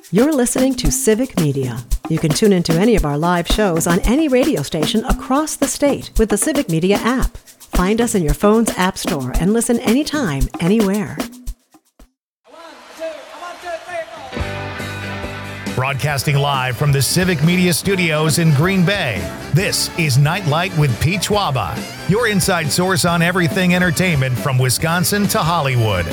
You're listening to Civic Media. You can tune into any of our live shows on any radio station across the state with the Civic Media app. Find us in your phone's app store and listen anytime, anywhere. Broadcasting live from the Civic Media Studios in Green Bay, this is Nightlight with Pete Schwaba, your inside source on everything entertainment from Wisconsin to Hollywood.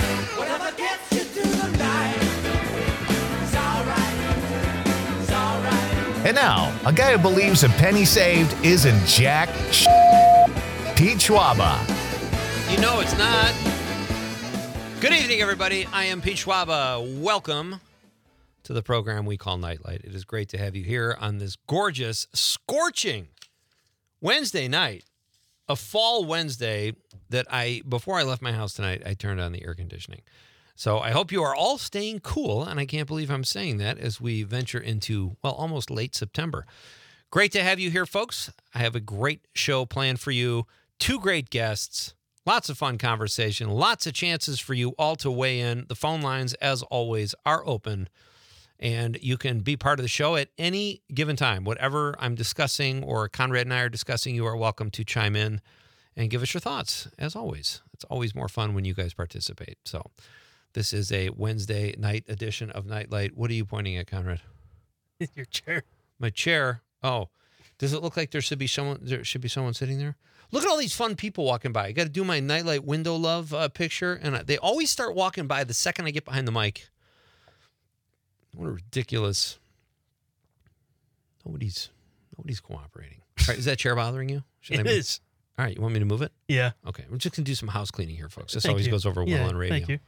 And now, a guy who believes a penny saved isn't jack Pete Schwaba. You know it's not. Good evening, everybody. I am Pete Schwaba. Welcome to the program we call Nightlight. It is great to have you here on this gorgeous, scorching Wednesday night. A fall Wednesday that before I left my house tonight, I turned on the air conditioning. So I hope you are all staying cool, and I can't believe I'm saying that as we venture into, well, almost late September. Great to have you here, folks. I have a great show planned for you. Two great guests, lots of fun conversation, lots of chances for you all to weigh in. The phone lines, as always, are open, and you can be part of the show at any given time. Whatever I'm discussing or Conrad and I are discussing, you are welcome to chime in and give us your thoughts, as always. It's always more fun when you guys participate. So this is a Wednesday night edition of Nightlight. What are you pointing at, Conrad? Your chair. My chair. Oh, does it look like there should be someone sitting there? Look at all these fun people walking by. I got to do my Nightlight window love picture, and they always start walking by the second I get behind the mic. What a ridiculous. Nobody's cooperating. All right, is that chair bothering you? It is. All right, you want me to move it? Yeah. Okay, we're just going to do some house cleaning here, folks. This Thank always you. goes over well on radio. Thank you.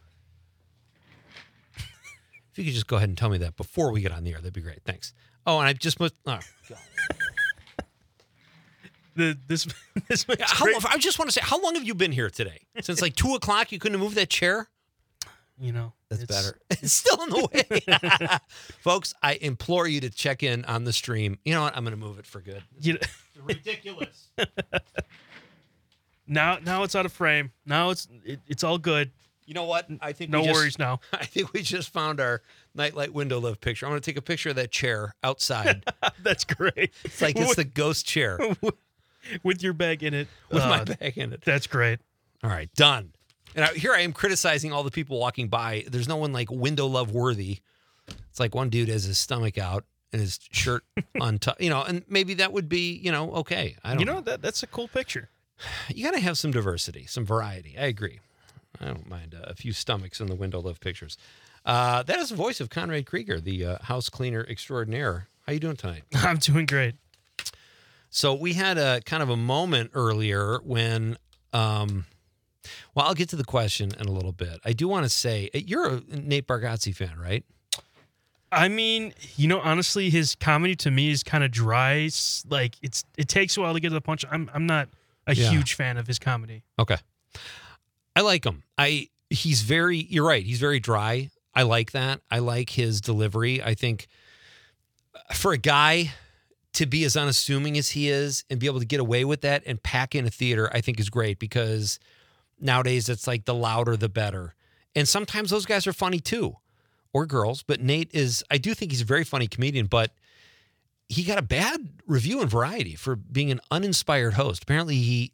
If you could just go ahead and tell me that before we get on the air, that'd be great. Thanks. Oh, and I just must. Oh, God. This makes great. I just want to say, how long have you been here today? Since like 2 o'clock, you couldn't have moved that chair? You know, That's better. It's still in the way. Folks, I implore you to check in on the stream. You know what? I'm going to move it for good. It's ridiculous. Now it's out of frame. Now it's all good. You know what? I think No worries now. I think we just found our Nightlight window live picture. I'm going to take a picture of that chair outside. That's great. It's like it's the ghost chair. With your bag in it. With my bag in it. That's great. All right, done. And here I am criticizing all the people walking by. There's no one like window love worthy. It's like one dude has his stomach out and his shirt untucked, and maybe that would be, okay. I don't know. That's a cool picture. You got to have some diversity, some variety. I agree. I don't mind a few stomachs in the window love pictures. That is the voice of Conrad Krieger, the house cleaner extraordinaire. How you doing tonight? I'm doing great. So we had a kind of a moment earlier when, well, I'll get to the question in a little bit. I do want to say, you're a Nate Bargatze fan, right? I mean, honestly, his comedy to me is kind of dry. Like it takes a while to get to the punch. I'm not a huge fan of his comedy. Okay. I like him. You're right. He's very dry. I like that. I like his delivery. I think for a guy to be as unassuming as he is and be able to get away with that and pack in a theater, I think is great because nowadays it's like the louder, the better. And sometimes those guys are funny too, or girls. But Nate I do think he's a very funny comedian, but he got a bad review in Variety for being an uninspired host. Apparently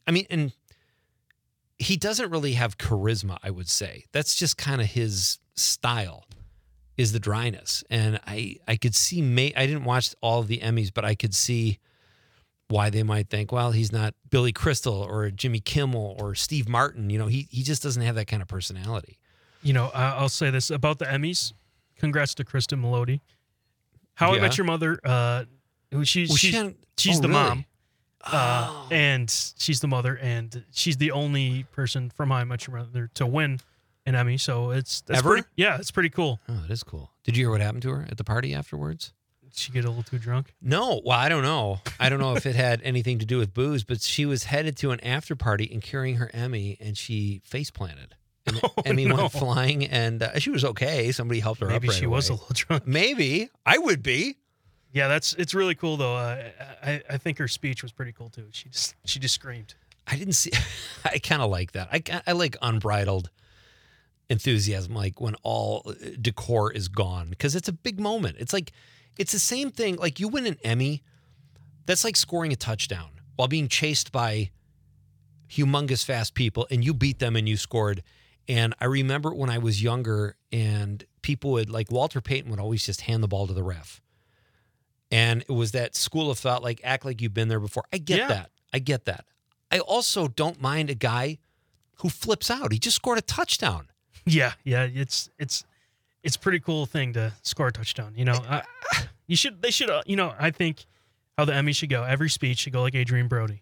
he doesn't really have charisma, I would say. That's just kind of his style, is the dryness. And I could see, I didn't watch all of the Emmys, but I could see why they might think, well, he's not Billy Crystal or Jimmy Kimmel or Steve Martin. He just doesn't have that kind of personality. I'll say this about the Emmys. Congrats to Kristen Melody. How I Met Your Mother, she's the mom. And she's the mother, and she's the only person from How I Met Your Mother to win an Emmy. So it's pretty cool. Oh, it is cool. Did you hear what happened to her at the party afterwards? Did she get a little too drunk? No. Well, I don't know. I don't know if it had anything to do with booze, but she was headed to an after party and carrying her Emmy, and she face planted. And Emmy went flying, and she was okay. Somebody helped her up. Maybe she was a little drunk. Maybe. I would be. Yeah, it's really cool though. I think her speech was pretty cool too. She just screamed. I didn't see. I kind of like that. I like unbridled enthusiasm, like when all decor is gone, because it's a big moment. It's like, it's the same thing. Like you win an Emmy, that's like scoring a touchdown while being chased by humongous fast people, and you beat them and you scored. And I remember when I was younger, and people would, like Walter Payton would always just hand the ball to the ref. And it was that school of thought, like act like you've been there before. I get that. I get that. I also don't mind a guy who flips out. He just scored a touchdown. Yeah. It's a pretty cool thing to score a touchdown. You know, they should, I think how the Emmy should go. Every speech should go like Adrian Brody.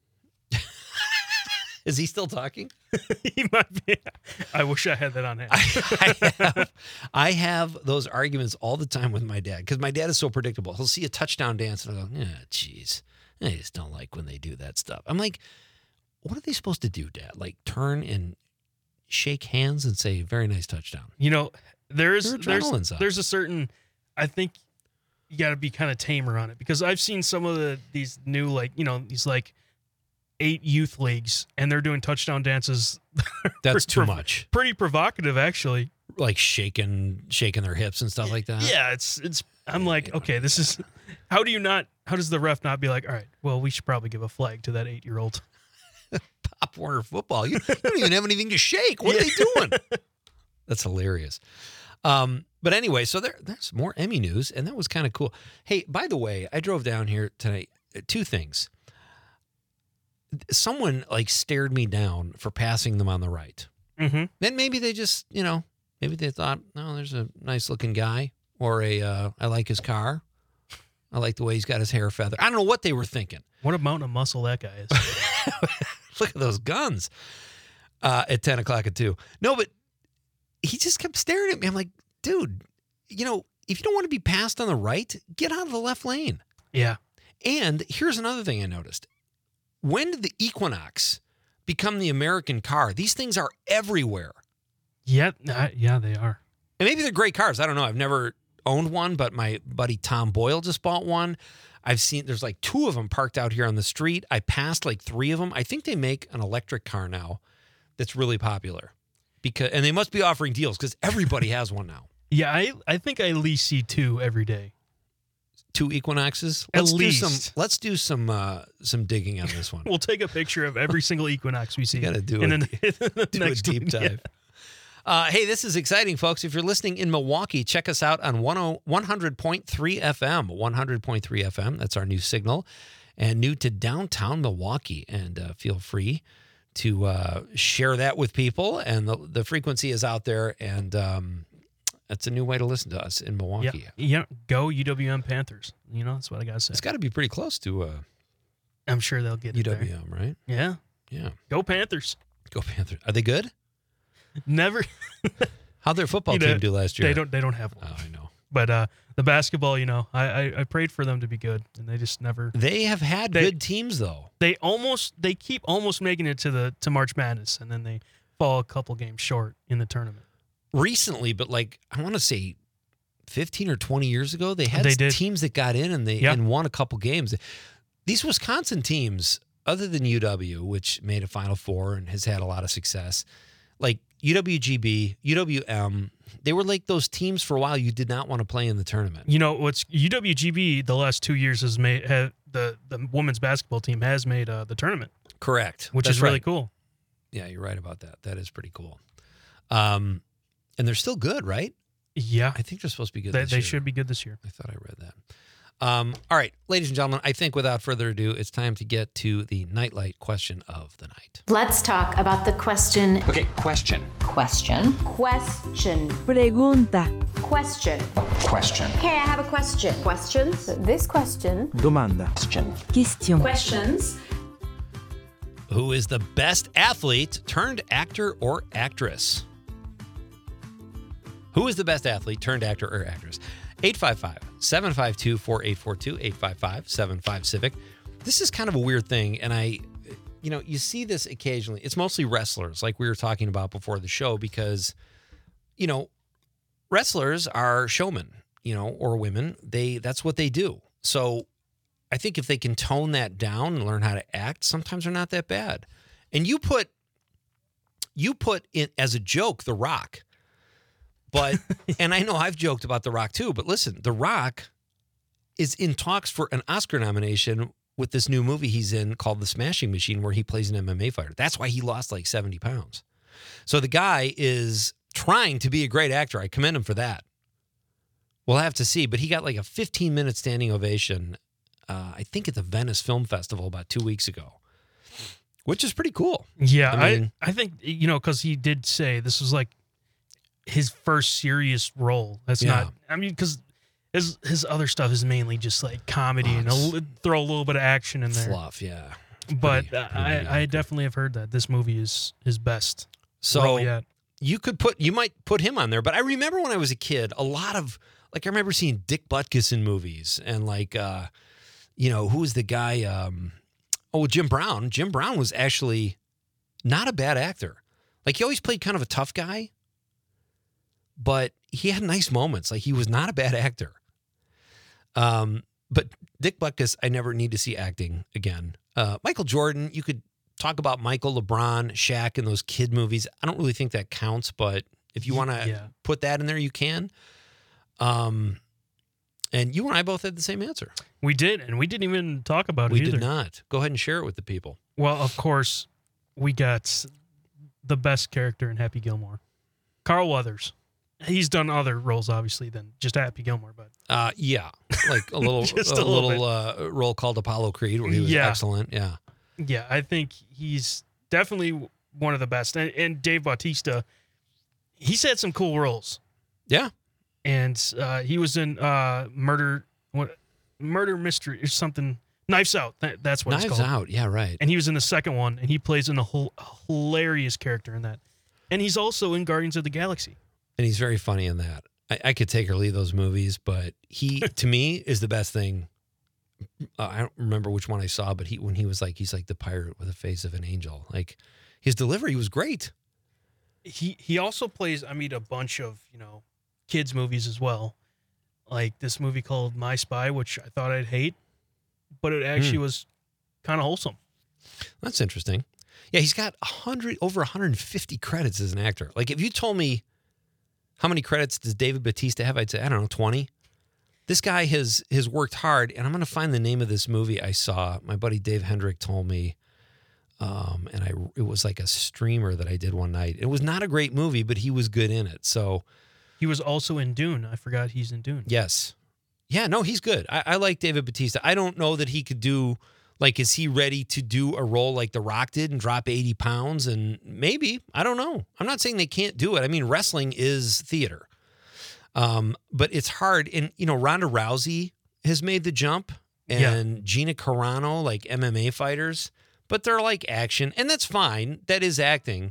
Is he still talking? He might be. I wish I had that on hand. I have those arguments all the time with my dad, because my dad is so predictable. He'll see a touchdown dance and I'll go, geez, I just don't like when they do that stuff. I'm like, what are they supposed to do, Dad? Like turn and shake hands and say, very nice touchdown. You know, there's a certain, I think you got to be kind of tamer on it, because I've seen some of these new, like, you know, these like 8 youth leagues, and they're doing touchdown dances. That's too much. Pretty provocative, actually. Like shaking their hips and stuff like that. Yeah, it's. I'm like, okay, this is. How does the ref not be like, all right, well, we should probably give a flag to that 8-year-old. Pop Warner football. You don't even have anything to shake. What are they doing? That's hilarious. But anyway, so there's more Emmy news, and that was kind of cool. Hey, by the way, I drove down here tonight. 2 things. Someone like stared me down for passing them on the right. Mm-hmm. Then maybe they just, maybe they thought, oh, there's a nice looking guy, or I like his car. I like the way he's got his hair feathered. I don't know what they were thinking. What a mountain of muscle that guy is. Look at those guns at 10 o'clock at 2. No, but he just kept staring at me. I'm like, dude, if you don't want to be passed on the right, get out of the left lane. Yeah. And here's another thing I noticed. When did the Equinox become the American car? These things are everywhere. Yeah, they are. And maybe they're great cars. I don't know. I've never owned one, but my buddy Tom Boyle just bought one. I've seen there's like 2 of them parked out here on the street. I passed like 3 of them. I think they make an electric car now that's really popular, and they must be offering deals because everybody has one now. Yeah, I think I at least see 2 every day. 2 Equinoxes. Let's do some digging on this one. We'll take a picture of every single Equinox we see. Got to do a deep dive. Yeah. Hey, this is exciting, folks. If you're listening in Milwaukee, check us out on 100.3 FM. 100.3 FM. That's our new signal, and new to downtown Milwaukee. And feel free to share that with people. And the frequency is out there, and that's a new way to listen to us in Milwaukee. Yeah. Go UWM Panthers. That's what I got to say. It's got to be pretty close to I'm sure they'll get it UWM, there. right? Yeah. Yeah. Go Panthers. Go Panthers. Are they good? Never. How'd their football team do last year? They don't have one. Oh, I know. But the basketball, I prayed for them to be good, and they just never. They have had good teams though. They keep almost making it to March Madness, and then they fall a couple games short in the tournament. Recently, but like I want to say 15 or 20 years ago, they had teams that got in and won a couple games. These Wisconsin teams, other than UW, which made a Final Four and has had a lot of success, like UWGB, UWM, they were like those teams for a while you did not want to play in the tournament. What's UWGB the last 2 years has made the women's basketball team has made the tournament. Correct. Which is really cool. Yeah, you're right about that. That is pretty cool. And they're still good, right? Yeah. I think they're supposed to be good this year. They should be good this year. I thought I read that. All right, ladies and gentlemen, I think without further ado, it's time to get to the Nightlight question of the night. Let's talk about the question. Okay, question. Question. Question. Pregunta. Question. Question. Okay, I have a question. Questions? This question. Domanda. Question. Question. Questions. Who is the best athlete turned actor or actress? Who is the best athlete turned actor or actress? 855-752-4842, 855-75-CIVIC. This is kind of a weird thing, and you see this occasionally. It's mostly wrestlers, like we were talking about before the show, because, wrestlers are showmen, or women. That's what they do. So I think if they can tone that down and learn how to act, sometimes they're not that bad. And you put you put in as a joke The Rock. But, and I know I've joked about The Rock too, but listen, The Rock is in talks for an Oscar nomination with this new movie he's in called The Smashing Machine, where he plays an MMA fighter. That's why he lost like 70 pounds. So the guy is trying to be a great actor. I commend him for that. We'll have to see, but he got like a 15-minute standing ovation, I think at the Venice Film Festival about 2 weeks ago, which is pretty cool. Yeah, I think, because he did say this was like his first serious role. That's not, because his other stuff is mainly just like comedy and throw a little bit of action in there. Fluff, yeah. But I definitely have heard that this movie is his best. So you might put him on there, but I remember when I was a kid, a lot of, like, I remember seeing Dick Butkus in movies and like, who was the guy? Jim Brown. Jim Brown was actually not a bad actor. Like, he always played kind of a tough guy, but he had nice moments. Like, he was not a bad actor. But Dick Butkus, I never need to see acting again. Michael Jordan, you could talk about Michael, LeBron, Shaq in those kid movies. I don't really think that counts, but if you want to put that in there, you can. And you and I both had the same answer. We did, and we didn't even talk about it either. We did not. Go ahead and share it with the people. Well, of course, we got the best character in Happy Gilmore, Carl Weathers. He's done other roles, obviously, than just Happy Gilmore, but like a little role called Apollo Creed, where he was excellent. Yeah, I think he's definitely one of the best. And Dave Bautista, he's had some cool roles. Yeah. And he was in Murder Mystery or something. Knives Out. That's what it's called. Knives Out. Yeah, right. And he was in the second one, and he plays in a whole hilarious character in that. And he's also in Guardians of the Galaxy. And he's very funny in that. I could take or leave those movies, but he, to me, is the best thing. I don't remember which one I saw, but when he was like, he's like the pirate with the face of an angel. Like, his delivery was great. He also plays, a bunch of, kids movies as well. Like this movie called My Spy, which I thought I'd hate, but it actually was kind of wholesome. That's interesting. Yeah, he's got over 150 credits as an actor. Like, if you told me how many credits does David Bautista have, I'd say, I don't know, 20. This guy has worked hard, and I'm going to find the name of this movie I saw. My buddy Dave Hendrick told me, it was like a streamer that I did one night. It was not a great movie, but he was good in it. So he was also in Dune. I forgot he's in Dune. Yes. Yeah, no, he's good. I like David Bautista. I don't know that he could do, like, is he ready to do a role like The Rock did and drop 80 pounds? And maybe, I don't know. I'm not saying they can't do it. I mean, wrestling is theater. But it's hard. And, Ronda Rousey has made the jump, and Gina Carano, like MMA fighters, but they're like action, and that's fine. That is acting.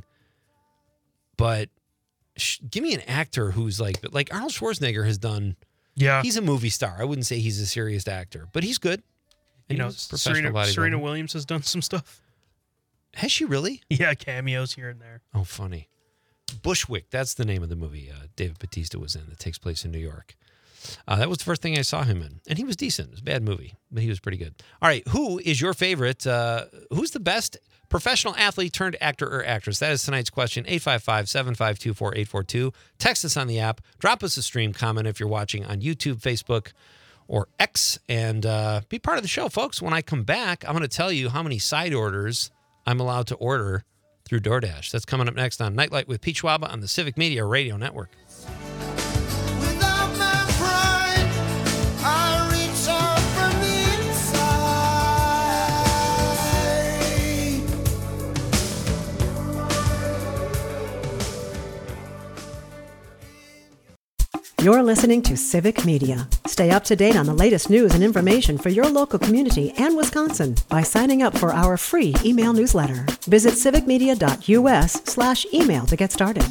But give me an actor who's like Arnold Schwarzenegger has done. Yeah. He's a movie star. I wouldn't say he's a serious actor, but he's good. And Serena Williams has done some stuff. Has she really? Yeah, cameos here and there. Oh, funny. Bushwick, that's the name of the movie David Bautista was in that takes place in New York. That was the first thing I saw him in, and he was decent. It was a bad movie, but he was pretty good. All right, who is your favorite? Who's the best professional athlete turned actor or actress? That is tonight's question, 855-752-4842. Text us on the app. Drop us a stream comment if you're watching on YouTube, Facebook, or X, and be part of the show, folks. When I come back, I'm going to tell you how many side orders I'm allowed to order through DoorDash. That's coming up next on Nightlight with Pete Schwaba on the Civic Media Radio Network. You're listening to Civic Media. Stay up to date on the latest news and information for your local community and Wisconsin by signing up for our free email newsletter. Visit civicmedia.us/email to get started.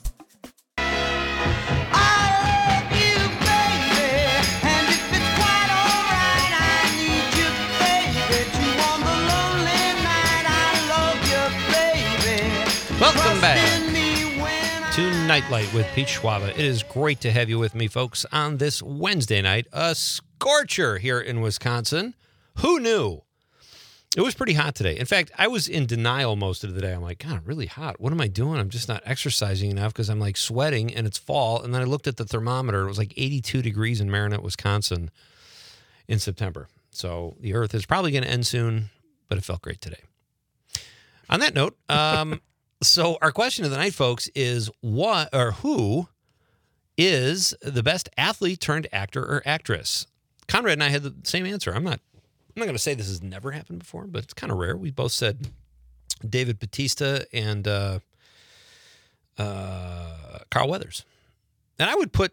Welcome back to Nightlight with Pete Schwaba. It is great to have you with me, folks, on this Wednesday night. A scorcher here in Wisconsin. Who knew? It was pretty hot today. In fact, I was in denial most of the day. I'm like, God, I'm really hot. What am I doing? I'm just not exercising enough because I'm like sweating and it's fall. And then I looked at the thermometer. It was like 82 degrees in Marinette, Wisconsin in September. So the earth is probably going to end soon, but it felt great today. On that note, so our question of the night, folks, is who is the best athlete turned actor or actress? Conrad and I had the same answer. I'm not going to say this has never happened before, but it's kind of rare. We both said David Bautista and Carl Weathers. And I would put,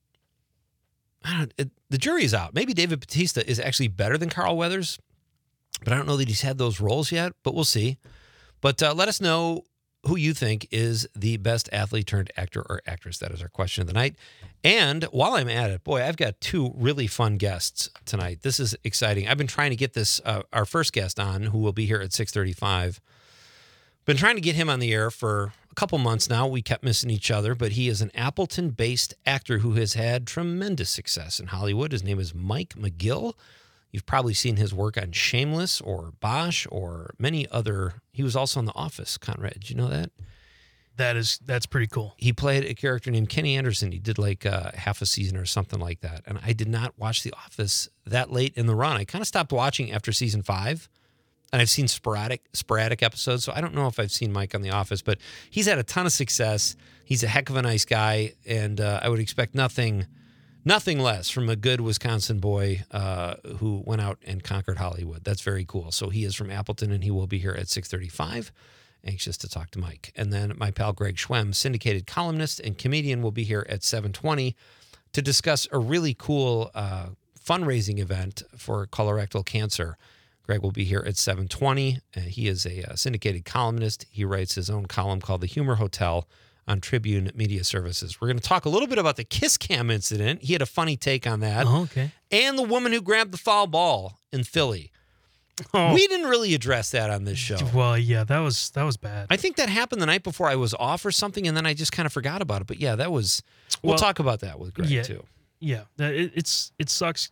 the jury is out. Maybe David Bautista is actually better than Carl Weathers, but I don't know that he's had those roles yet, but we'll see. But let us know who you think is the best athlete turned actor or actress. That is our question of the night. And while I'm at it, boy, I've got two really fun guests tonight. This is exciting. I've been trying to get this, our first guest on, who will be here at 6:35. Been trying to get him on the air for a couple months now. We kept missing each other, but he is an Appleton-based actor who has had tremendous success in Hollywood. His name is Mike McGill. You've probably seen his work on Shameless or Bosch or many other. He was also in The Office, Conrad. Did you know that? That's pretty cool. He played a character named Kenny Anderson. He did like half a season or something like that. And I did not watch The Office that late in the run. I kind of stopped watching after season 5. And I've seen sporadic episodes, so I don't know if I've seen Mike on The Office, but he's had a ton of success. He's a heck of a nice guy, and I would expect nothing less from a good Wisconsin boy who went out and conquered Hollywood. That's very cool. So he is from Appleton, and he will be here at 6:35. Anxious to talk to Mike. And then my pal Greg Schwemm, syndicated columnist and comedian, will be here at 7:20 to discuss a really cool fundraising event for colorectal cancer. Greg will be here at 7:20. He is a syndicated columnist. He writes his own column called The Humor Hotel on Tribune Media Services. We're going to talk a little bit about the Kiss Cam incident. He had a funny take on that. Oh, okay. And the woman who grabbed the foul ball in Philly. Oh. We didn't really address that on this show. Well, yeah, that was bad. I think that happened the night before I was off or something, and then I just kind of forgot about it. But yeah, that was. We'll talk about that with Greg too. Yeah, it sucks.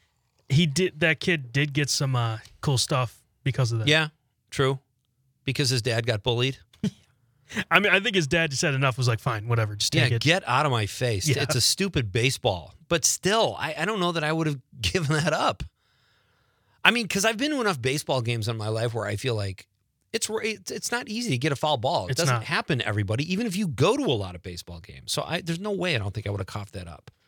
That kid did get some cool stuff because of that. Yeah, true. Because his dad got bullied. I mean, I think his dad just said enough, was like, fine, whatever, just take it. Get out of my face. Yeah. It's a stupid baseball. But still, I don't know that I would have given that up. I mean, because I've been to enough baseball games in my life where I feel like it's not easy to get a foul ball. It doesn't happen to everybody, even if you go to a lot of baseball games. So there's no way I don't think I would have coughed that up.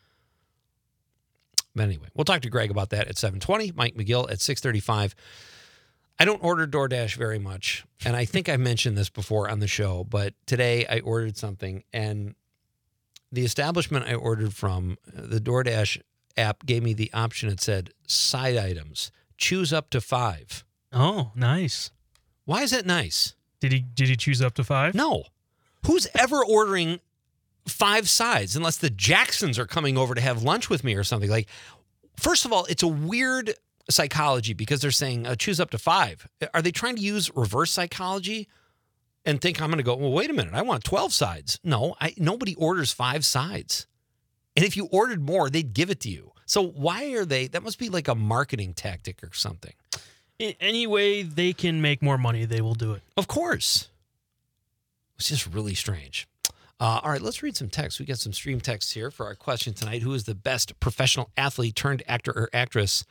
But anyway, we'll talk to Greg about that at 7:20. Mike McGill at 6:35. I don't order DoorDash very much, and I think I've mentioned this before on the show, but today I ordered something, and the establishment I ordered from, the DoorDash app gave me the option. It said, side items, choose up to 5. Oh, nice. Why is that nice? Did he choose up to 5? No. Who's ever ordering 5 sides unless the Jacksons are coming over to have lunch with me or something? Like, first of all, it's a weird psychology because they're saying choose up to 5. Are they trying to use reverse psychology and think I'm going to go, well, wait a minute, I want 12 sides? No, nobody orders 5 sides. And if you ordered more, they'd give it to you. So why are they? That must be like a marketing tactic or something. Any way they can make more money, they will do it. Of course. It's just really strange. All right, let's read some text. We got some stream texts here for our question tonight. Who is the best professional athlete turned actor or actress?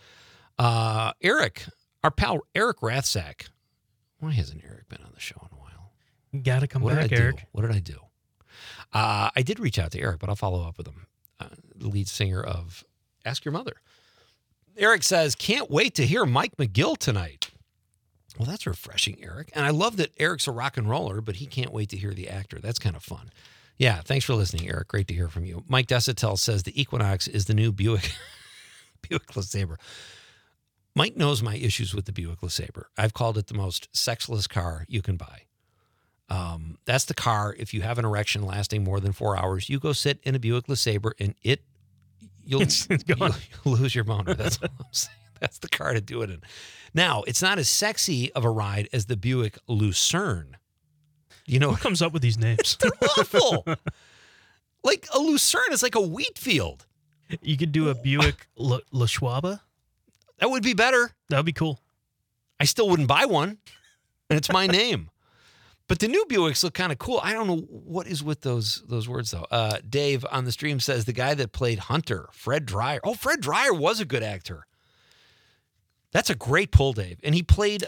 Eric, our pal Eric Rathsack. Why hasn't Eric been on the show in a while? You got to come back, Eric. What did I do? I did reach out to Eric, but I'll follow up with him. The lead singer of Ask Your Mother. Eric says, can't wait to hear Mike McGill tonight. Well, that's refreshing, Eric. And I love that Eric's a rock and roller, but he can't wait to hear the actor. That's kind of fun. Yeah, thanks for listening, Eric. Great to hear from you. Mike Desitel says the Equinox is the new Buick LeSabre. Mike knows my issues with the Buick LeSabre. I've called it the most sexless car you can buy. That's the car, if you have an erection lasting more than 4 hours, you go sit in a Buick LeSabre and you'll lose your boner. That's what I'm saying. That's the car to do it in. Now, it's not as sexy of a ride as the Buick Lucerne. You know, who comes up with these names? They're awful. Like a Lucerne is like a wheat field. You could do a Buick La Schwab. That would be better. That would be cool. I still wouldn't buy one, and it's my name. But the new Buicks look kind of cool. I don't know what is with those words, though. Dave on the stream says the guy that played Hunter, Fred Dryer. Oh, Fred Dryer was a good actor. That's a great pull, Dave. And he played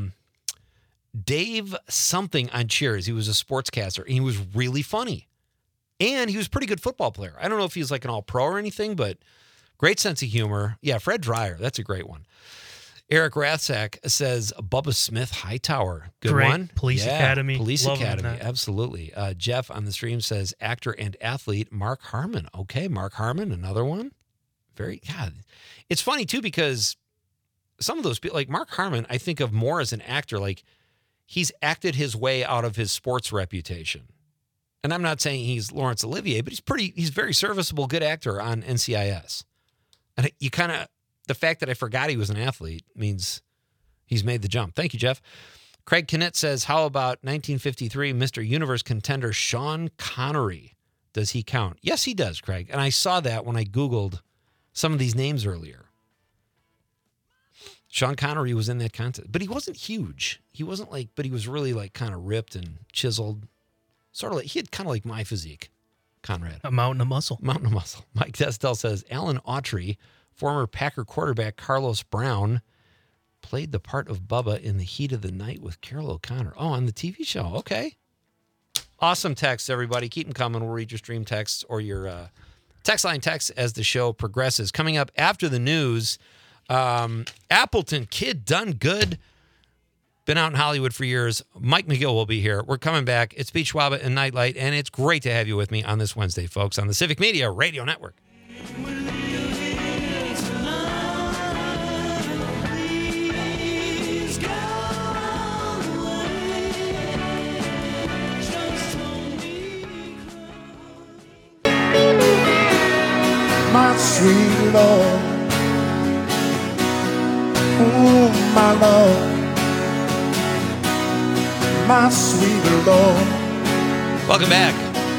Dave something on Cheers. He was a sportscaster, and he was really funny. And he was a pretty good football player. I don't know if he's like an all-pro or anything, but great sense of humor. Yeah, Fred Dryer. That's a great one. Eric Rathsack says Bubba Smith Hightower. Good Great. one. Police Academy. Police Love Academy. that. Absolutely. Jeff on the stream says actor and athlete Mark Harmon. Okay, Mark Harmon, another one. God. It's funny, too, because some of those people, like Mark Harmon, I think of more as an actor. Like, he's acted his way out of his sports reputation. And I'm not saying he's Laurence Olivier, but he's very serviceable, good actor on NCIS. And you kind of, the fact that I forgot he was an athlete means he's made the jump. Thank you, Jeff. Craig Kinnett says, how about 1953 Mr. Universe contender Sean Connery? Does he count? Yes, he does, Craig. And I saw that when I Googled some of these names earlier. Sean Connery was in that contest, but he wasn't huge. He wasn't like, but he was really like kind of ripped and chiseled. Sort of like, he had kind of like my physique, Conrad. A mountain of muscle. Mountain of muscle. Mike Destel says, Alan Autry, former Packer quarterback Carlos Brown, played the part of Bubba in The Heat of the Night with Carol O'Connor. Oh, on the TV show. Okay. Awesome texts, everybody. Keep them coming. We'll read your stream texts or your text line texts as the show progresses. Coming up after the news, Appleton kid done good. Been out in Hollywood for years. Mike McGill will be here. We're coming back. It's Pete Schwaba and Nightlight, and it's great to have you with me on this Wednesday, folks, on the Civic Media Radio Network. My sweet Lord, oh my Lord, my sweet Lord. Welcome back.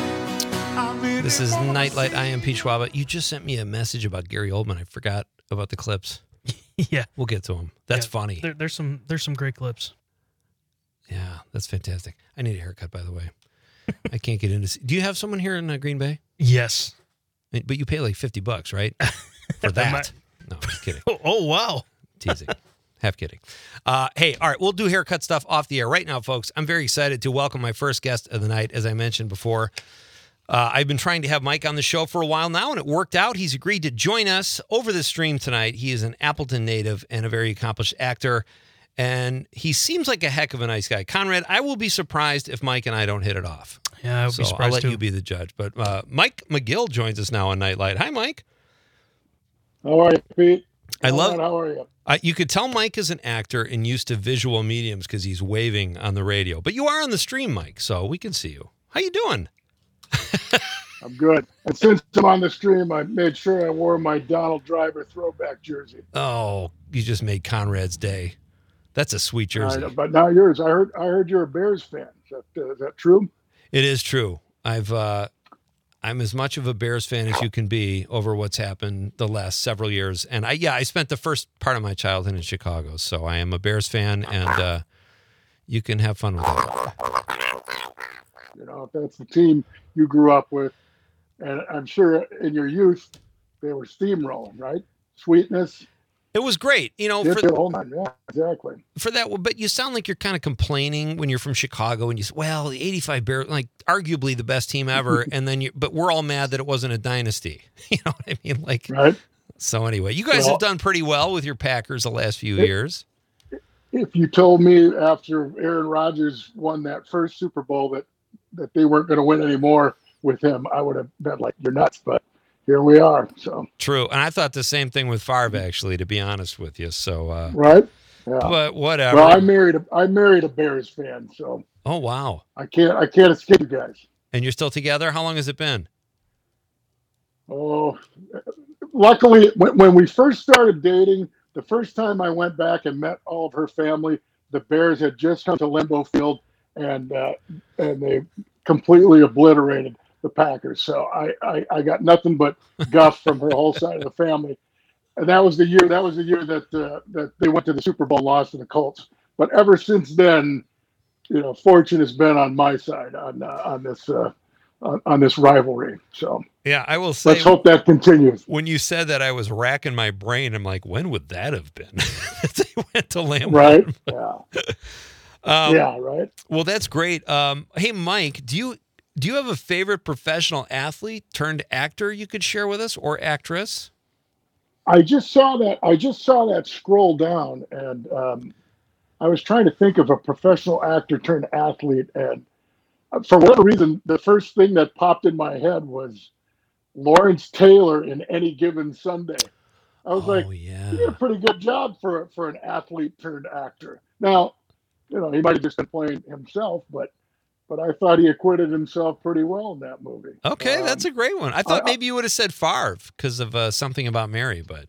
This is Nightlight. I am Pete Schwaba. You just sent me a message about Gary Oldman. I forgot about the clips. Yeah, we'll get to them. That's funny. There's some great clips. Yeah, that's fantastic. I need a haircut, by the way. I can't get into. Do you have someone here in Green Bay? Yes. But you pay like $50, right? For that. No, I'm just kidding. Oh, wow. Teasing. Half kidding. Hey, all right, we'll do haircut stuff off the air. Right now, folks, I'm very excited to welcome my first guest of the night, as I mentioned before. I've been trying to have Mike on the show for a while now, and it worked out. He's agreed to join us over the stream tonight. He is an Appleton native and a very accomplished actor, and he seems like a heck of a nice guy. Conrad, I will be surprised if Mike and I don't hit it off. Yeah, I would be surprised I'll let too. you be the judge. But Mike McGill joins us now on Nightlight. Hi, Mike. How are you, Pete? How are you? You could tell Mike is an actor and used to visual mediums because he's waving on the radio. But you are on the stream, Mike, so we can see you. How you doing? I'm good. And since I'm on the stream, I made sure I wore my Donald Driver throwback jersey. Oh, you just made Conrad's day. That's a sweet jersey. But now yours. I heard you're a Bears fan. Is that true? It is true. I'm as much of a Bears fan as you can be over what's happened the last several years. And I spent the first part of my childhood in Chicago, so I am a Bears fan, and you can have fun with that. You know, if that's the team you grew up with, and I'm sure in your youth they were steamrolling, right? Sweetness. It was great, yeah, exactly. For that, but you sound like you're kind of complaining when you're from Chicago, and you say, "Well, the '85 Bears, like arguably the best team ever," and then but we're all mad that it wasn't a dynasty. You know what I mean? Like, right. So anyway, you guys have done pretty well with your Packers the last few years. If you told me after Aaron Rodgers won that first Super Bowl that they weren't going to win anymore with him, I would have been like, "You're nuts," but here we are. So true, and I thought the same thing with Favre, actually, to be honest with you. So right, yeah. But whatever. Well, I married a Bears fan, so oh wow, I can't escape you guys. And you're still together? How long has it been? Oh, luckily, when we first started dating, the first time I went back and met all of her family, the Bears had just come to Lambeau Field, and they completely obliterated the Packers. So I got nothing but guff from her whole side of the family. and that was the year. That was the year that they went to the Super Bowl, lost to the Colts. But ever since then, fortune has been on my side on this rivalry. So yeah, I will say. Let's hope that continues. When you said that, I was racking my brain. I'm like, when would that have been? They went to Lambeau. Right. Yeah. Yeah. Right. Well, that's great. Hey, Mike, do you have a favorite professional athlete turned actor you could share with us, or actress? I just saw that scroll down, and I was trying to think of a professional actor turned athlete, and for whatever reason, the first thing that popped in my head was Lawrence Taylor in Any Given Sunday. I was yeah. He did a pretty good job for an athlete turned actor. Now, he might have just been playing himself, but I thought he acquitted himself pretty well in that movie. Okay, that's a great one. I thought maybe you would have said Favre because of Something About Mary, but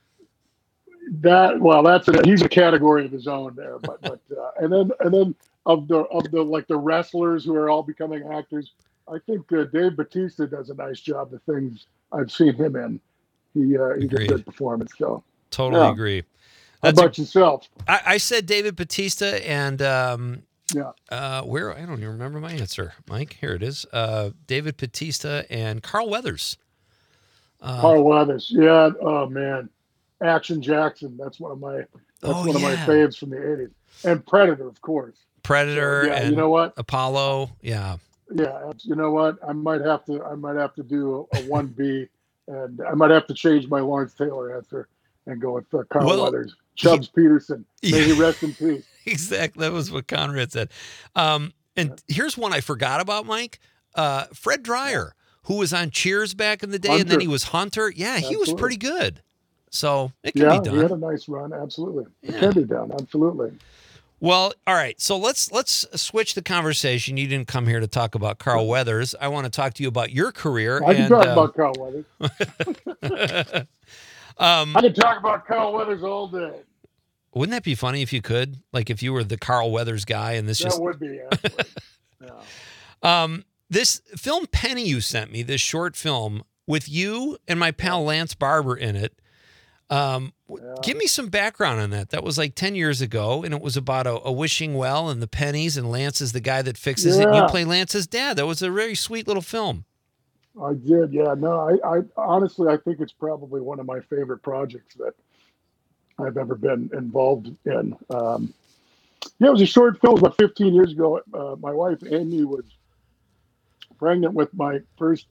he's a category of his own there. But and then of the wrestlers who are all becoming actors, I think Dave Bautista does a nice job. The things I've seen him in, he did a good performance. So totally agree. How about yourself? I said David Bautista and where I don't even remember my answer, Mike. Here it is. David Bautista and Carl Weathers. Carl Weathers, yeah. Oh man, Action Jackson. That's one of my my faves from the '80s. And Predator, of course. Predator. So, and you know what? Apollo. Yeah. Yeah. You know what? I might have to do a 1B, and I might have to change my Lawrence Taylor answer and go with Carl Weathers. Chubbs Peterson. May he rest in peace. Exactly. That was what Conrad said. And here's one I forgot about, Mike. Fred Dryer, who was on Cheers back in the day, and then he was Hunter. Yeah, Absolutely. he was pretty good. So it can be done. He had a nice run. Absolutely. Yeah. It can be done. Absolutely. Well, all right. So let's switch the conversation. You didn't come here to talk about Carl Weathers. I want to talk to you about your career. I can talk about Carl Weathers. I can talk about Carl Weathers all day. Wouldn't that be funny if you could? Like if you were the Carl Weathers guy and this that would be. Yeah. This film Penny you sent me, this short film with you and my pal Lance Barber in it. Give me some background on that. That was like 10 years ago, and it was about a wishing well and the pennies, and Lance is the guy that fixes it. And you play Lance's dad. That was a very sweet little film. I did, yeah. No, I honestly, I think it's probably one of my favorite projects that I've ever been involved in. It was a short film about 15 years ago. My wife, Amy, was pregnant with my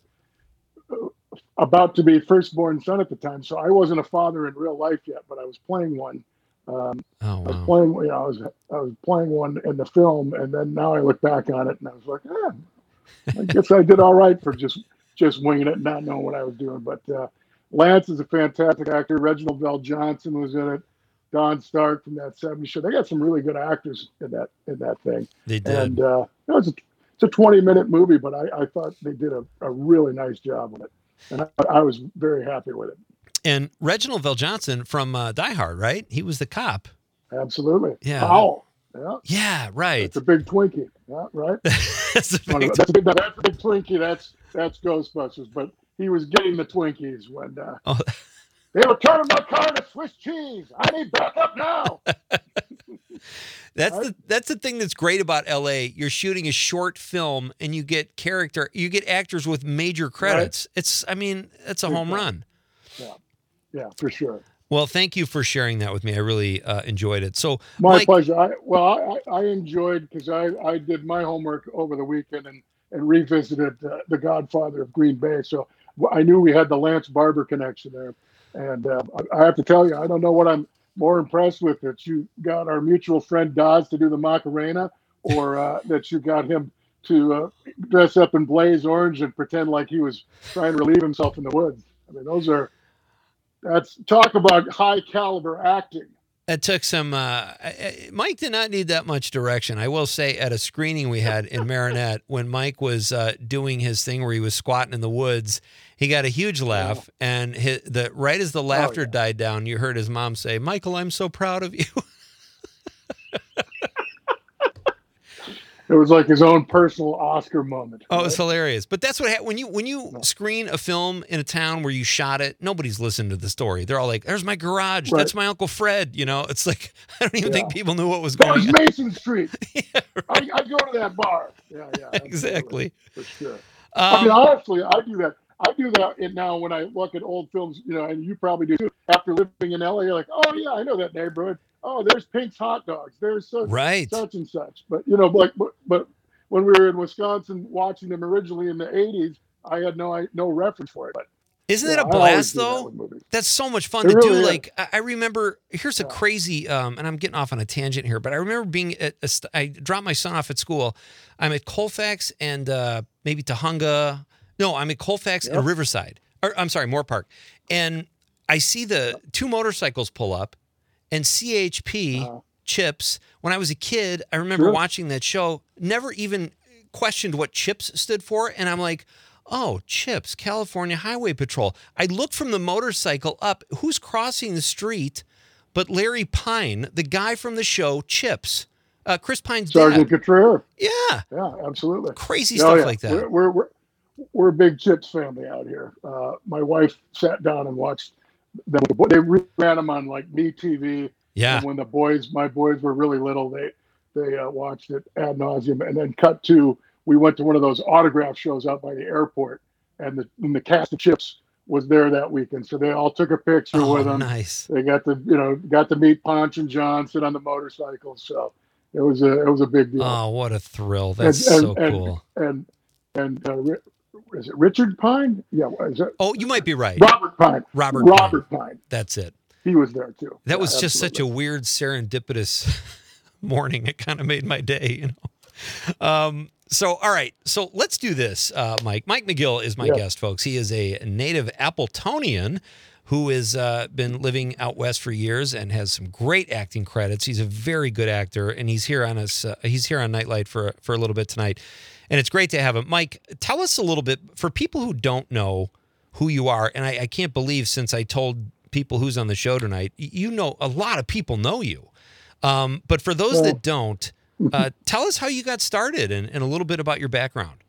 about to be firstborn son at the time. So I wasn't a father in real life yet, but I was playing one. Wow. I was playing one in the film, and then now I look back on it and I was like, I guess I did all right for just winging it and not knowing what I was doing. But Lance is a fantastic actor. Reginald VelJohnson was in it. Don Stark from that '70s show. They got some really good actors in that thing. They did. And it's a 20-minute movie, but I thought they did a really nice job with it. And I was very happy with it. And Reginald VelJohnson from Die Hard, right? He was the cop. Absolutely. Yeah. Powell. Yeah. Yeah, right. That's a big Twinkie. Yeah, right? That's a big Twinkie. That's Ghostbusters. But he was getting the Twinkies when they were turning my car to Swiss cheese. I need backup now. That's the thing that's great about LA. You're shooting a short film and you get actors with major credits. Right. It's a home run. Yeah, for sure. Well, thank you for sharing that with me. I really enjoyed it. So my pleasure. I enjoyed because I did my homework over the weekend and revisited The Godfather of Green Bay. So I knew we had the Lance Barber connection there. And I have to tell you, I don't know what I'm more impressed with, that you got our mutual friend Dawes to do the Macarena, or that you got him to dress up in blaze orange and pretend like he was trying to relieve himself in the woods. I mean, that's talk about high caliber acting. It took some, Mike did not need that much direction. I will say at a screening we had in Marinette, when Mike was doing his thing where he was squatting in the woods, he got a huge laugh. And right as the laughter died down, you heard his mom say, "Michael, I'm so proud of you." It was like his own personal Oscar moment. Oh, it's hilarious. But that's what when you screen a film in a town where you shot it, nobody's listening to the story. They're all like, "There's my garage. Right. That's my Uncle Fred." You know, it's like I don't even think people knew what was going on. on. Mason Street. Yeah, right. I go to that bar. Yeah, exactly. For sure. I mean, honestly, I do that. I do that now when I look at old films, you know, and you probably do too. After living in LA, you're like, oh yeah, I know that neighborhood. Oh, there's Pink's Hot Dogs. There's such and such. But you know, but when we were in Wisconsin watching them originally in the '80s, I had no reference for it. But isn't it a blast though? That's so much fun to do. Like I remember. Here's a crazy, and I'm getting off on a tangent here, but I remember being I dropped my son off at school. I'm at Colfax and maybe Tahunga. No, I'm at Colfax and Riverside. Or I'm sorry, Moore Park, and I see the two motorcycles pull up, and CHP Chips. When I was a kid, I remember watching that show. Never even questioned what Chips stood for, and I'm like, oh, Chips, California Highway Patrol. I looked from the motorcycle up. Who's crossing the street but Larry Pine, the guy from the show Chips? Chris Pine's Sergeant dad. Cotrell. Yeah. Yeah, absolutely. Crazy stuff like that. We're a big Chips family out here. My wife sat down and watched them. They ran them on like MeTV. Yeah. And when my boys were really little, they watched it ad nauseum. And then cut to, we went to one of those autograph shows out by the airport, and the cast of Chips was there that weekend. So they all took a picture with them. Nice. They got to meet Ponch and John, sit on the motorcycle. So it was a big deal. Oh, what a thrill! That's so cool. And is it Richard Pine? Yeah. Is it? Oh, you might be right. Robert Pine. Robert Pine. That's it. He was there too. That was just such a weird serendipitous morning. It kind of made my day, you know. So, all right. So let's do this, Mike. Mike McGill is my guest, folks. He is a native Appletonian who has been living out west for years and has some great acting credits. He's a very good actor, and he's here on us. He's here on Nightlight for a little bit tonight, and it's great to have him. Mike, tell us a little bit for people who don't know who you are, and I can't believe since I told people who's on the show tonight, you know, a lot of people know you, but for those that don't. Tell us how you got started and a little bit about your background.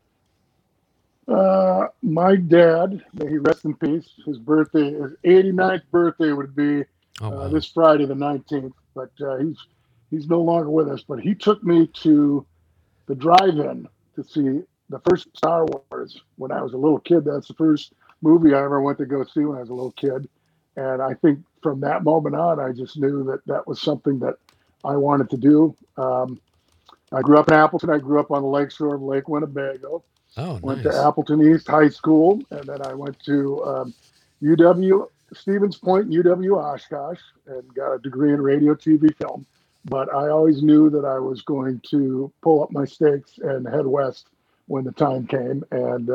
My dad, may he rest in peace, his 89th birthday would be this Friday the 19th, but he's no longer with us. But he took me to the drive-in to see the first Star Wars when I was a little kid. That's the first movie I ever went to go see when I was a little kid. And I think from that moment on, I just knew that was something that I wanted to do. I grew up in Appleton. I grew up on the lakeshore of Lake Winnebago. Oh, went to Appleton East High School, and then I went to UW Stevens Point, UW Oshkosh, and got a degree in radio, TV, film. But I always knew that I was going to pull up my stakes and head west when the time came. And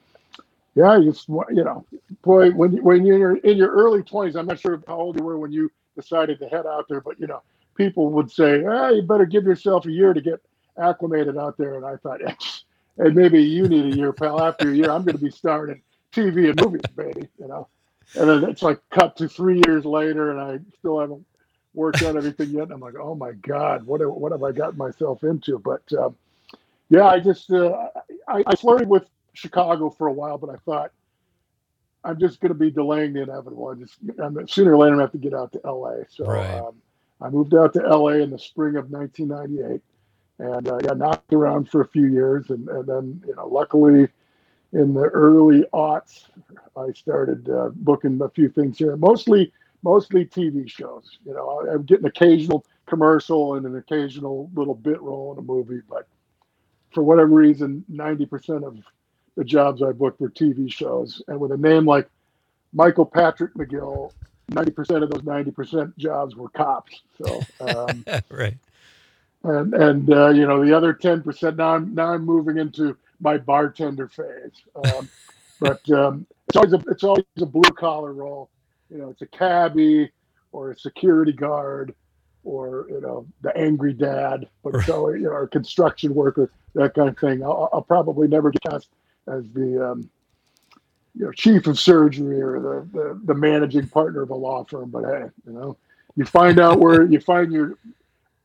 boy, when you're in your early 20s, I'm not sure how old you were when you decided to head out there, but people would say, you better give yourself a year to get acclimated out there. And I thought, and maybe you need a year, pal. After a year, I'm going to be starring in TV and movies, baby, And then it's like cut to 3 years later, and I still haven't worked out everything yet. And I'm like, oh my God, what have I gotten myself into? But I just, I flirted with Chicago for a while, but I thought, I'm just going to be delaying the inevitable. Sooner or later, I'm going to have to get out to LA. So, I moved out to LA in the spring of 1998, and knocked around for a few years, and then luckily, in the early aughts, I started booking a few things here, mostly TV shows. I'm getting an occasional commercial and an occasional little bit role in a movie, but for whatever reason, 90% of the jobs I booked were TV shows, and with a name like Michael Patrick McGill, 90% of those 90% jobs were cops. So, right. And the other 10%, now I'm moving into my bartender phase. But it's always a blue collar role. It's a cabbie or a security guard or, the angry dad, but it's always, a construction worker, that kind of thing. I'll probably never get cast as the, chief of surgery or the managing partner of a law firm. But hey, you find out where you find your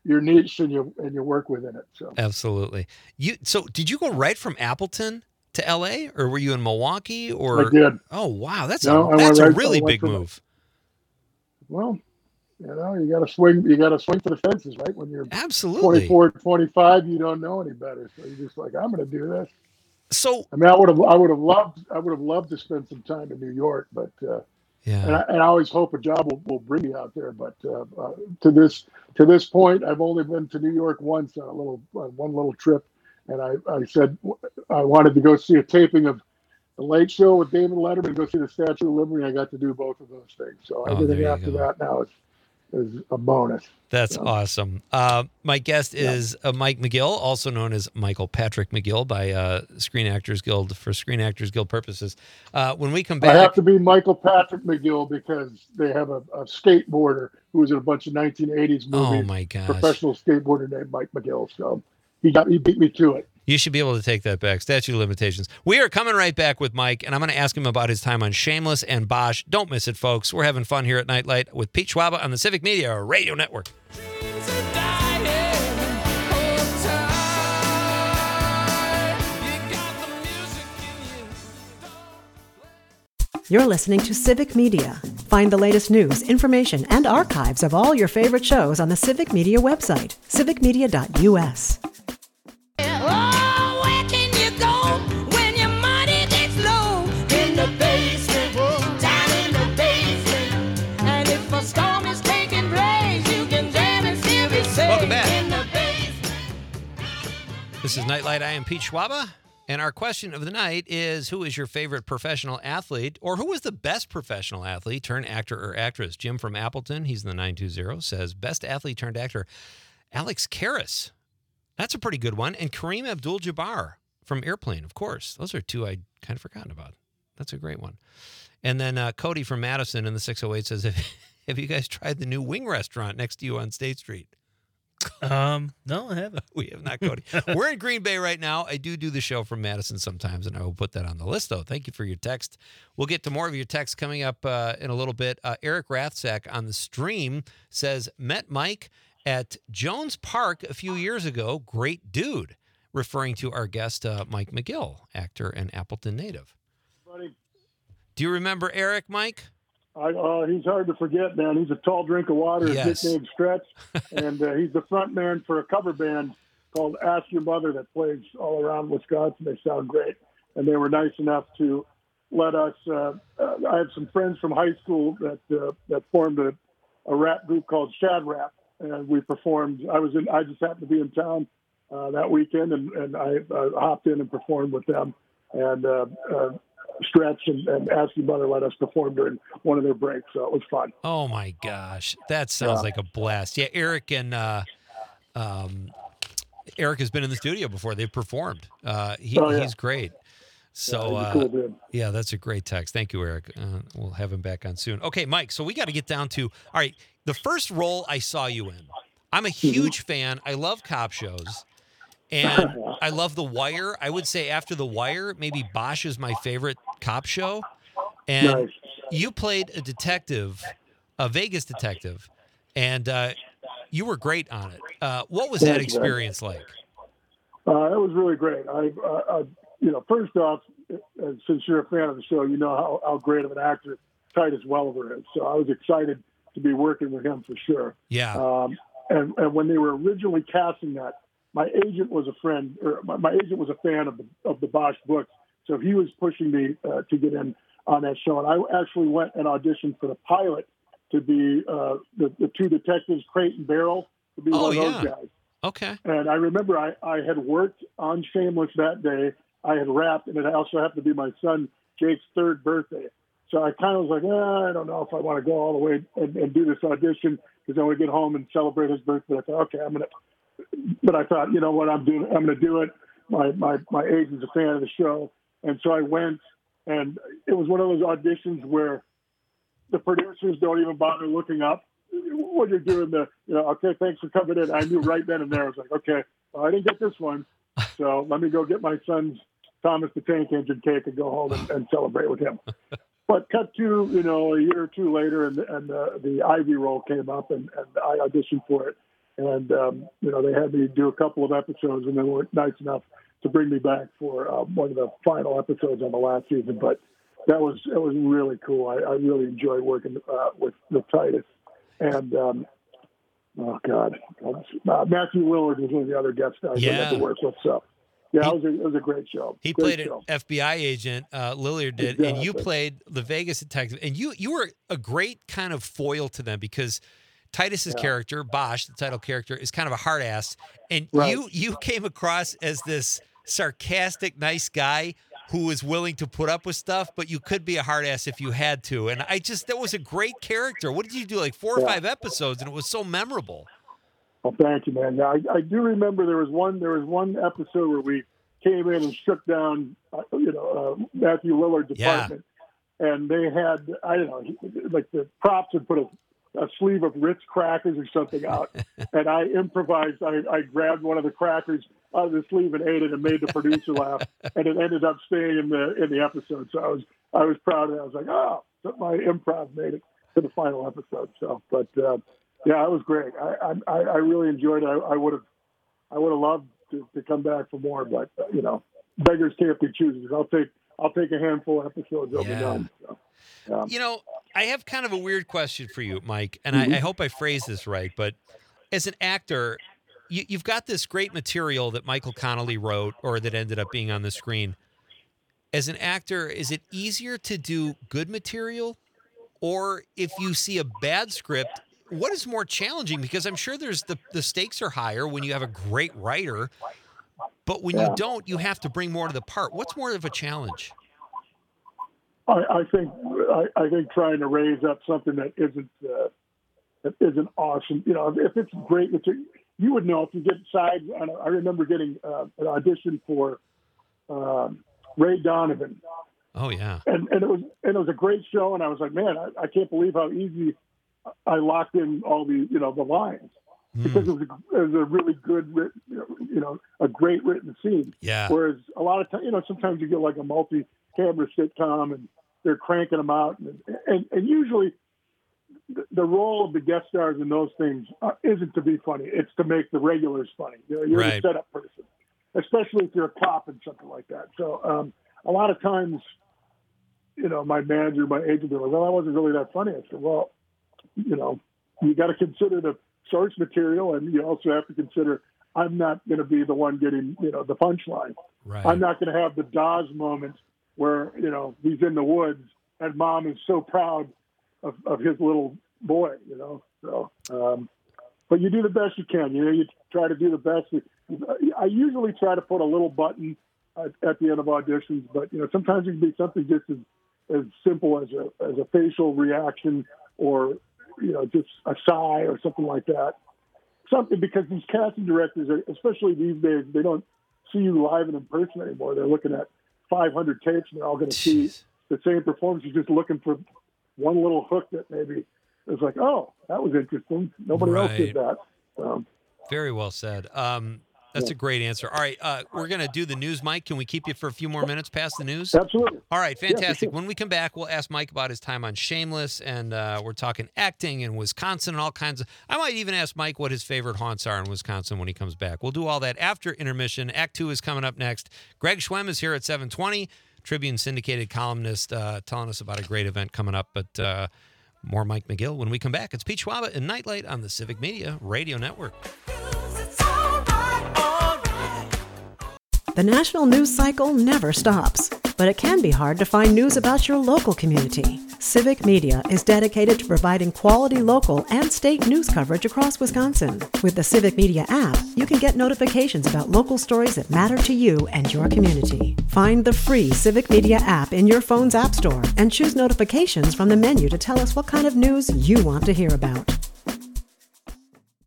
your niche and you work within it. So absolutely. So did you go right from Appleton to LA, or were you in Milwaukee? Or I did. Oh wow, that's No, a really big move. Well, you got to swing. You got to swing for the fences, right? When you're absolutely 24, 25, you don't know any better, so you're just like, I'm going to do this. So I mean, I would have loved to spend some time in New York, but and I always hope a job will bring me out there. But to this point, I've only been to New York once on one little trip, and I said I wanted to go see a taping of The Late Show with David Letterman and go see the Statue of Liberty. I got to do both of those things. So everything after that now is a bonus. That's awesome. My guest is Mike McGill, also known as Michael Patrick McGill by Screen Actors Guild for Screen Actors Guild purposes. When we come back, I have to be Michael Patrick McGill because they have a skateboarder who was in a bunch of 1980s movies. Oh my gosh! Professional skateboarder named Mike McGill. So he beat me to it. You should be able to take that back. Statute of limitations. We are coming right back with Mike, and I'm going to ask him about his time on Shameless and Bosch. Don't miss it, folks. We're having fun here at Nightlight with Pete Schwaba on the Civic Media Radio Network. You're listening to Civic Media. Find the latest news, information, and archives of all your favorite shows on the Civic Media website, civicmedia.us. Welcome back. This is Nightlight. I am Pete Schwaba, and our question of the night is, who is your favorite professional athlete, or who was the best professional athlete turned actor or actress? Jim from Appleton, he's in the 920, says, best athlete turned actor, Alex Karras. That's a pretty good one. And Kareem Abdul-Jabbar from Airplane, of course. Those are two I'd kind of forgotten about. That's a great one. And then Cody from Madison in the 608 says, have you guys tried the new wing restaurant next to you on State Street? No, I haven't. We have not, Cody. We're in Green Bay right now. I do the show from Madison sometimes, and I will put that on the list, though. Thank you for your text. We'll get to more of your texts coming up in a little bit. Eric Rathsack on the stream says, met Mike at Jones Park a few years ago. Great dude, referring to our guest, Mike McGill, actor and Appleton native. Buddy. Do you remember Eric, Mike? He's hard to forget, man. He's a tall drink of water, yes. His nickname Stretch, and he's the front man for a cover band called Ask Your Mother that plays all around Wisconsin. They sound great, and they were nice enough to let us. I have some friends from high school that formed a rap group called Shad Rap, and we performed. I just happened to be in town that weekend, and I hopped in and performed with them, and Stretch and Ask Your Mother let us perform during one of their breaks, so it was fun. Oh my gosh, that sounds like a blast. Yeah, Eric and Eric has been in the studio before. They've performed. He's great. So he's a cool dude. Yeah, that's a great text. Thank you, Eric. We'll have him back on soon. Okay, Mike. So we got to get down to all right. The first role I saw you in. I'm a huge fan. I love cop shows. And I love The Wire. I would say after The Wire, maybe Bosch is my favorite cop show. And Nice. You played a detective, a Vegas detective, and you were great on it. What was that experience like? It was really great. First off, since you're a fan of the show, you know how great of an actor Titus Welliver is. So I was excited to be working with him for sure. Yeah. And when they were originally casting that, my agent was a friend, or my agent was a fan of the Bosch books, so he was pushing me to get in on that show. And I actually went and auditioned for the pilot to be the two detectives, Crate and Barrel, to be one of those guys. Okay. And I remember I had worked on Shameless that day. I had rapped, and it also happened to be my son Jake's third birthday. So I kind of was like, I don't know if I want to go all the way and do this audition because I want to get home and celebrate his birthday. I thought, okay, but I thought, you know what, I'm going to do it. My agent's a fan of the show. And so I went, and it was one of those auditions where the producers don't even bother looking up when you're doing okay, thanks for coming in. I knew right then and there. I was like, okay, well, I didn't get this one. So let me go get my son's Thomas the Tank Engine cake and go home and celebrate with him. But cut to, a year or two later, and the Ivy role came up, and I auditioned for it. And, they had me do a couple of episodes and then were nice enough to bring me back for one of the final episodes on the last season. But it was really cool. I really enjoyed working with Titus. And, Matthew Lillard was one of the other guest stars I had to work with. So, yeah, it was a great show. He played an FBI agent, Lillard did, exactly. And you played the Vegas detective. And you were a great kind of foil to them because Titus's character, Bosch, the title character, is kind of a hard ass. And you came across as this sarcastic, nice guy who was willing to put up with stuff, but you could be a hard ass if you had to. And that was a great character. What did you do, like 4 or 5 episodes, and it was so memorable. Well, thank you, man. Yeah, I do remember there was one episode where we came in and shook down, Matthew Lillard's apartment, and they had, I don't know, like the props had put a sleeve of Ritz crackers or something out, and I improvised. I grabbed one of the crackers out of the sleeve and ate it, and made the producer laugh, and it ended up staying in the episode. So I was proud of it. I was like, my improv made it to the final episode. So, but. Yeah, it was great. I really enjoyed it. I would have loved to come back for more, but beggars can't be choosers. I'll take a handful of episodes. I'll be done. So, I have kind of a weird question for you, Mike, and I hope I phrase this right. But as an actor, you've got this great material that Michael Connelly wrote, or that ended up being on the screen. As an actor, is it easier to do good material, or if you see a bad script? What is more challenging? Because I'm sure there's the stakes are higher when you have a great writer, but when you don't, you have to bring more to the part. What's more of a challenge? I think trying to raise up something that isn't awesome. If it's great material, you would know if you get sides. I remember getting an audition for Ray Donovan. Oh yeah, and it was a great show, and I was like, man, I can't believe how easy I locked in all the the lines because it was a really good written, a great written scene. Yeah. Whereas a lot of times, sometimes you get like a multi-camera sitcom and they're cranking them out, and usually the role of the guest stars in those things isn't to be funny; it's to make the regulars funny. You're the setup person, especially if you're a cop and something like that. So a lot of times, my manager, my agent, they're like, "Well, I wasn't really that funny." I said, "Well, you got to consider the source material, and you also have to consider I'm not going to be the one getting, the punchline. Right. I'm not going to have the Dawes moment where, he's in the woods and mom is so proud of his little boy, So, but you do the best you can. You try to do the best. I usually try to put a little button at the end of auditions, but sometimes it can be something just as simple as a facial reaction or just a sigh or something like that. Something, because these casting directors, especially these days, they don't see you live and in person anymore. They're looking at 500 tapes and they're all going to see the same performance. You're just looking for one little hook that maybe is like, oh, that was interesting. Nobody else did that. Very well said. That's a great answer. All right, we're going to do the news, Mike. Can we keep you for a few more minutes past the news? Absolutely. All right, fantastic. Yeah, sure. When we come back, we'll ask Mike about his time on Shameless, and we're talking acting in Wisconsin and all kinds of... I might even ask Mike what his favorite haunts are in Wisconsin when he comes back. We'll do all that after intermission. Act 2 is coming up next. Greg Schwemm is here at 7:20, Tribune syndicated columnist, telling us about a great event coming up, but more Mike McGill when we come back. It's Pete Schwaba and Nightlight on the Civic Media Radio Network. The national news cycle never stops, but it can be hard to find news about your local community. Civic Media is dedicated to providing quality local and state news coverage across Wisconsin. With the Civic Media app, you can get notifications about local stories that matter to you and your community. Find the free Civic Media app in your phone's app store and choose notifications from the menu to tell us what kind of news you want to hear about.